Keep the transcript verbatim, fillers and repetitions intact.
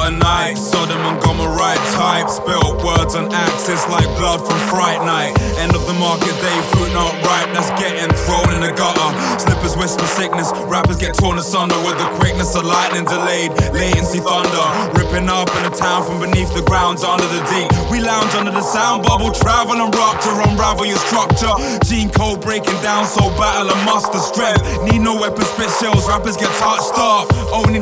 a night. Sodom and Gomorrah type. Spilt words on axis like blood from Fright Night. End of the market day, fruit not ripe, that's getting thrown in the gutter. Slippers whisper sickness, rappers get torn asunder with the quickness of lightning delayed. Latency thunder, ripping up in the town from beneath the grounds under the deep. We lounge under the sound bubble, travel and rock to unravel your structure. Gene code breaking down, so battle and muster strength. Need no weapon, spit shells, rappers get touched up. Only